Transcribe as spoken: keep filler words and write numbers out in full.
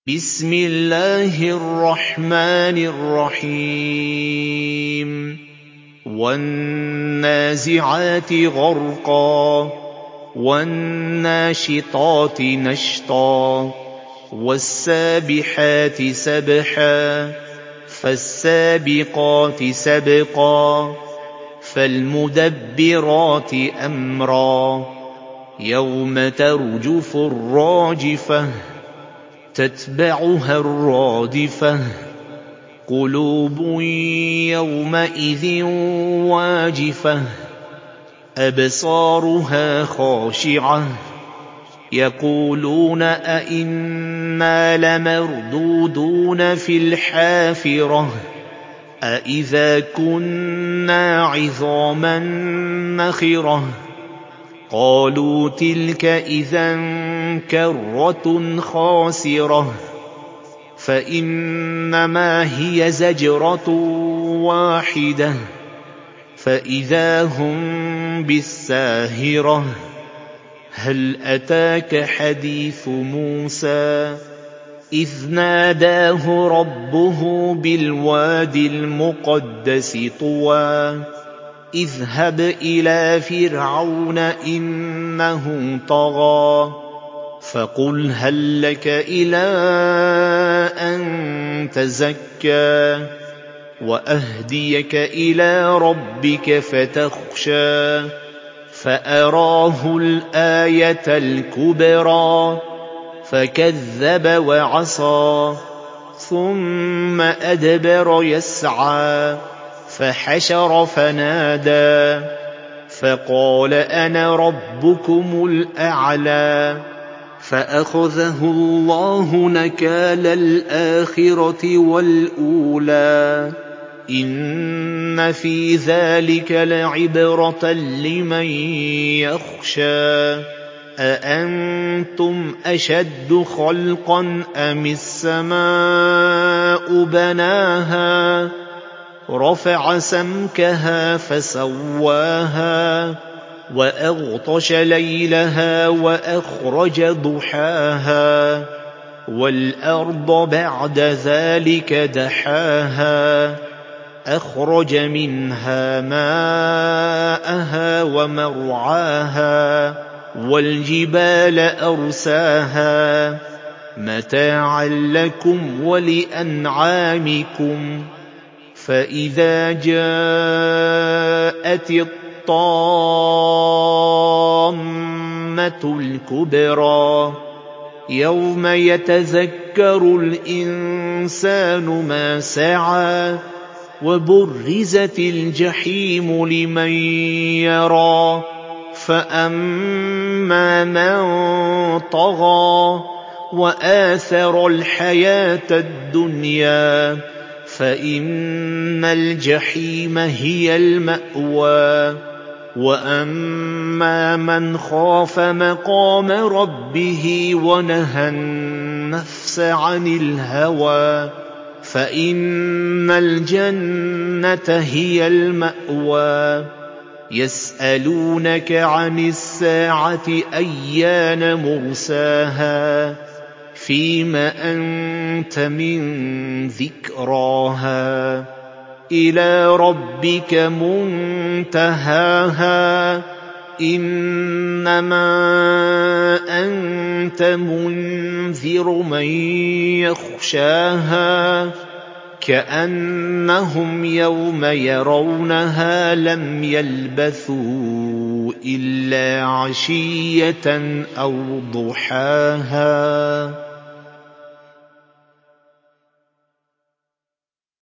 بسم الله الرحمن الرحيم والنازعات غرقا والناشطات نشطا والسابحات سبحا فالسابقات سبقا فالمدبرات أمرا يوم ترجف الراجفة تتبعها الرادفة قلوب يومئذ واجفة أبصارها خاشعة يقولون أئنا لمردودون في الحافرة أئذا كنا عظاما نخرة قالوا تلك إذا كرة خاسرة فإنما هي زجرة واحدة فإذا هم بالساهرة هل أتاك حديث موسى إذ ناداه ربه بالواد المقدس طوى اذهب إلى فرعون إنه طغى فقل هل لك إلى أن تزكى وأهديك إلى ربك فتخشى فأراه الآية الكبرى فكذب وعصى ثم أدبر يسعى فحشر فنادى فقال أنا ربكم الأعلى فأخذه الله نكال الآخرة والأولى إن في ذلك لعبرة لمن يخشى أأنتم أشد خلقا أم السماء بناها رفع سمكها فسواها وأغطش ليلها وأخرج ضحاها والأرض بعد ذلك دحاها أخرج منها ماءها ومرعاها والجبال أرساها متاعا لكم ولأنعامكم فإذا جاءت الطامة الكبرى يوم يتذكر الإنسان ما سعى وبرزت الجحيم لمن يرى فأما من طغى وآثر الحياة الدنيا فإن الجحيم هي المأوى وأما من خاف مقام ربه ونهى النفس عن الهوى فإن الجنة هي المأوى يسألونك عن الساعة أيان مرساها فيم أنت من ذكراها إلى ربك منتهاها إنما أنت منذر من يخشاها كأنهم يوم يرونها لم يلبثوا إلا عشية أو ضحاها